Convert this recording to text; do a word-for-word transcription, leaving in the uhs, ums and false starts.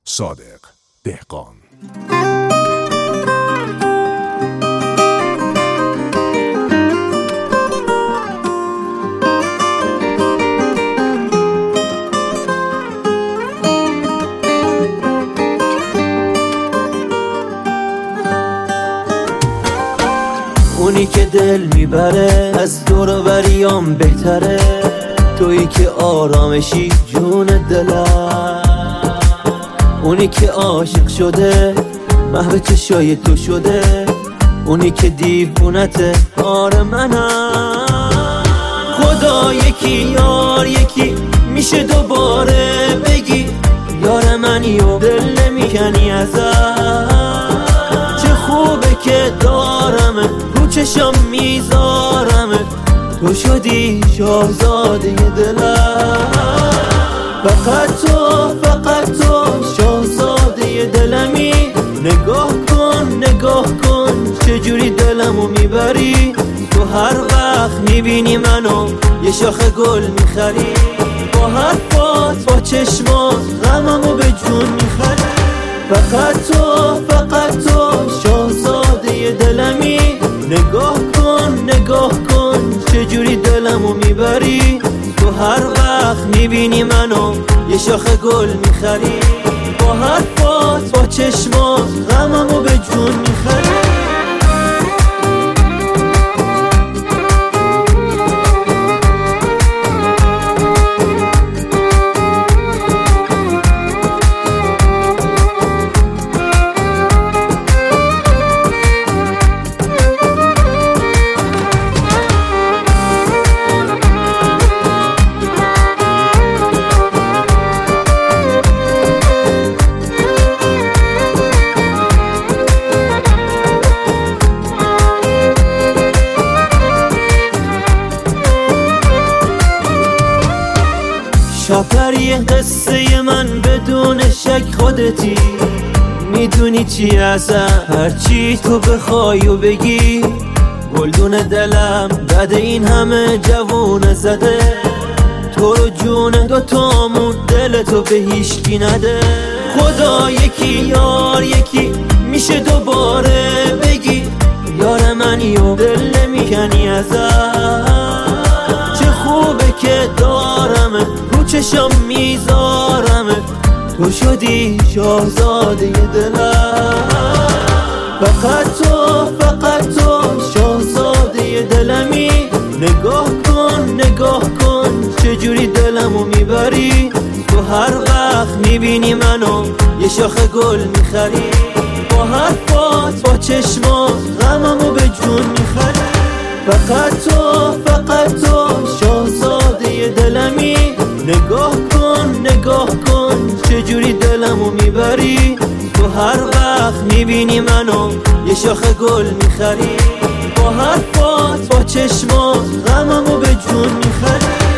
صادق دهقان. اونی که دل میبره از دور و بریام بهتره، تویی که آرامشی جون دلم. اونی که عاشق شده محو چشای تو شده، اونی که دیوونته آره منم. خدا یکی یار یکی میشه دوباره بگی یار منی و دل نمیکنی ازم. چه خوبه که دارمه رو چشم میذارمه، تو شدی شاهزاده دلم. فقط تو فقط تو شاهزاده دلمی. نگاه کن نگاه کن چجوری دلمو میبری، تو هر وقت میبینی منو یه شاخ گل میخری. با حرفات با چشمات غممو به جون میخری. فقط تو فقط تو شاهزاده دلمی. نگاه کن نگاه کن چجوری دلمو میبری، تو هر وقت میبینی منو یه شاخ گل میخری. با حرفات با چشمات غممو به جون میخری. شاپری قصه من بدون شک خودتی، میدونی چی هستم هرچی تو بخوای و بگی. گلدون دلم بعد این همه جوونه زده، تو رو جون دوتامون دل تو به هیچکی نده. خدا یکی یار یکی میشه دوباره بگی یار منی و دل نمیکنی ازم. چه خوبه که دارمه رو چشم میذارمه، تو شدی شاهزاده دلم. فقط تو فقط تو شاهزاده دلمی. نگاه کن نگاه کن چجوری دلمو میبری، تو هر وقت میبینی منو یه شاخ گل میخری. با حرفات با چشمات غممو به جون میخری. فقط تو فقط تو شاهزاده دلمی. نگاه کن نگاه کن چجوری دلمو میبری، تو هر وقت میبینی منو یه شاخ گل میخری. با حرفات با چشمات غممو به جون میخری.